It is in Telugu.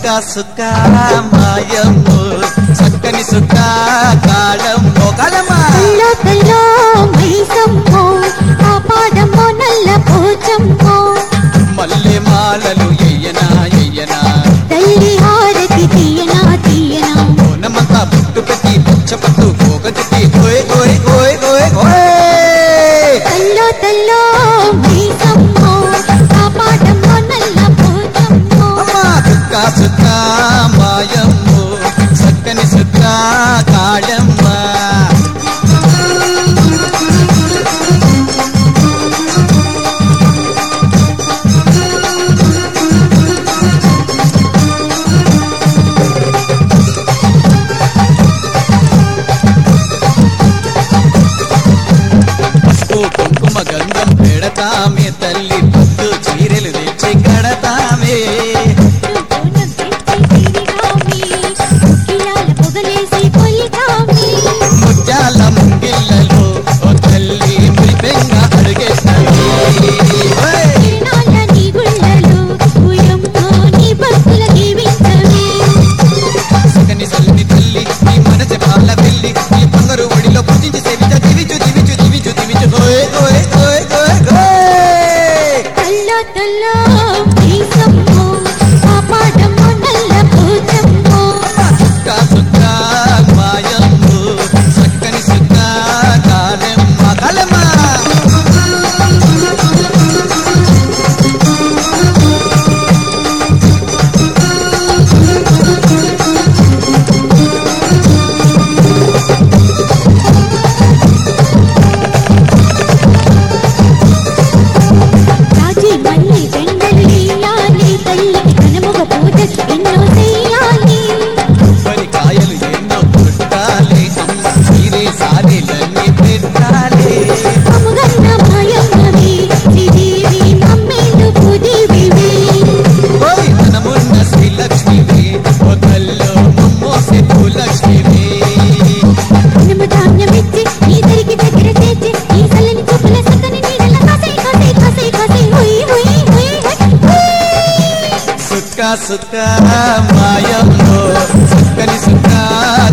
సుక్క మాయమ్మో చక్కని సుక్క కాళమ్మో కాళమ్మా తల్లో తల్లో మైసమ్మో కాపాడమ్మో నల్ల పోచమ్మో మల్లె మాలలు ఎయ్యనా ఎయ్యనా తల్లి హారతి తీయనా తీయనా ఓనమంతా పుట్టు పెట్టి పచ్చపట్టు పోగొట్టి ఓయ్ ఓయ్ ఓయ్ ఓయ్ ఓయ్ తల్లో తల్లో మైసమ్మో కాపాడమ్మో నల్ల పోచమ్మో అమ్మా సుక్క మాయమ్మో చక్కని సుక్క కాళమ్మా కుంకుమ గంధం పెడతామే తల్లి పొద్దు చీరలు తెచ్చి కడతామే ముత్యాల ముంగిళ్ళలో ఓ తల్లి మురిపెంగా అడుగేస్తాయి సగని సల్లి తల్లి నీ మనసు పాల వెళ్ళి నీ బంగారు ఒడిలో పూజించి సేవించ దివిచు దివిచు దివిచు దివిచు ఓయ్ ఓయ్ ఓయ్ ఓయ్ ఓయ్ తల్లో తల్లో మైసమ్మో కాపాడమ్మో నల్ల పోచమ్మో సుక్క మాయమ్మో చక్కని సుక్క కాళమ్మ కాళమ్మ రాజీ మల్లి దండలు వేయాలి తల్లికి కనుమగ పూజలు ఎన్నో చేయాలి మరి కాయలు ఎన్నో కొట్టాలి అమ్మ తీరే సారీలన్నీ పెట్టాలి అముగన్న మాయమ్మవి శ్రీదేవి మమ్మేలు భూదేవివి ఓయ్ మనమున్న శ్రీలక్ష్మివి ఓ తల్లో మమ్మోసే భూలక్ష్మివి కనుమ ధాన్యమిచ్చి నీ దరికి దగ్గర చేర్చి ఈ చల్లని చూపుల సక్కని నీడల కాసే కాసే కాసే కాసే హుయ్ హుయ్ హుయ్ హుయ్ సుక్క మాయమ్మో చక్కని సుక్క